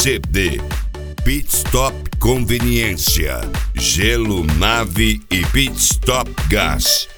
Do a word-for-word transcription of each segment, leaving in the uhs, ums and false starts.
C D. Pit Stop Conveniência, Gelo Nave e Pit Stop Gás.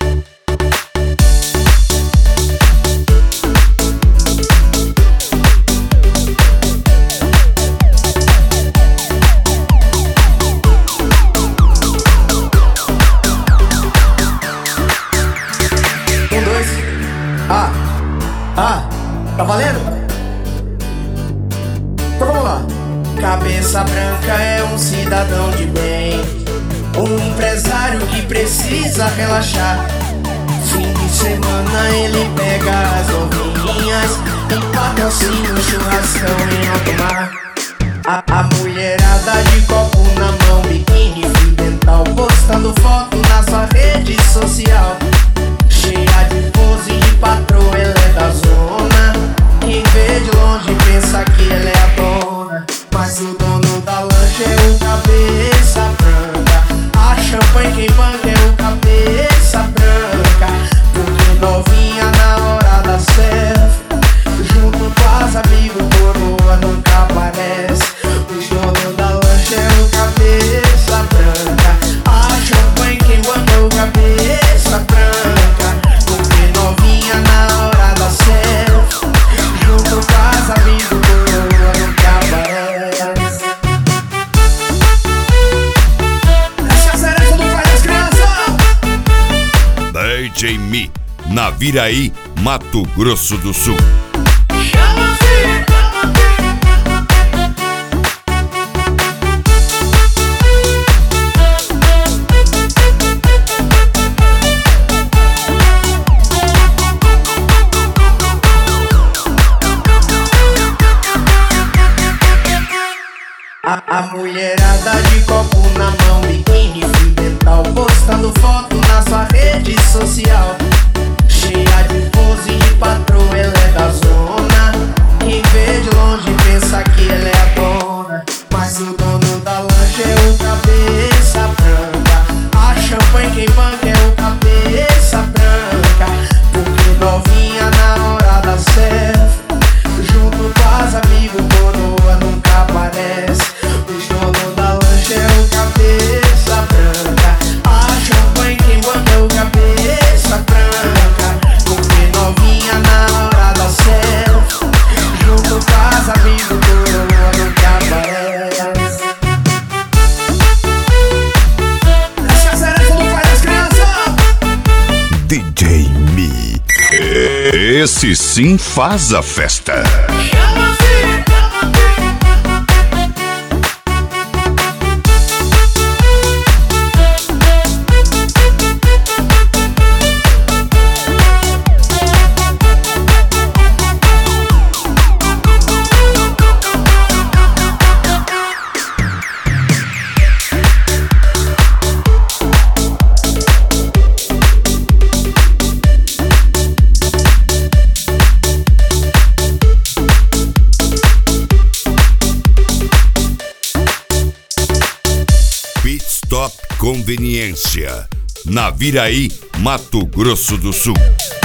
Um, dois, ah, ah, tá valendo? Então vamos lá. Cabeça branca é um cidadão de bem, um empresário que precisa relaxar. Fim de semana ele pega as novinhas e patrocina o churrascão em alto mar. A, a mulherada de copo na mão, biquíni, fio dental, postando foto na sua rede social. Cheia de pose de patroa, ela é da zona. Quem vê de longe pensa que ela é a dona, mas o dono da lancha é o cabeça branca. A champanhe quem banca é o cabeça branca. Porque novinha na hora da selfie, junto com as amigos, coroa nunca aparece. O dono da lancha é o cabeça branca. A champanhe quem banca é o cabeça branca. Porque novinha na hora da selfie, junto com as amigos, coroa nunca aparece. Essa é a cereja do pai das crianças. D J Mi, Naviraí, Mato Grosso do Sul. A, a mulherada de copo na mão, biquíni, fio dental, postando foto na sua rede social. Cheia de pose de patroa, ela é da zona. Quem vê de longe pensa que ela é a dona, mas o dono da lancha é o cabeça branca. A champanhe quem banca é o cabeça branca. Porque novinha na hora da selfie, junto com as amigos, coroa nunca aparece. O dono da lancha é o cabeça branca. A champanhe quem banca é o cabeça branca. Porque novinha na hora da selfie, junto com as amigos, coroa nunca aparece. Essa é a cereja do pai das crianças. D J Mi, esse sim faz a festa. Pit Stop Conveniência, Naviraí, Mato Grosso do Sul.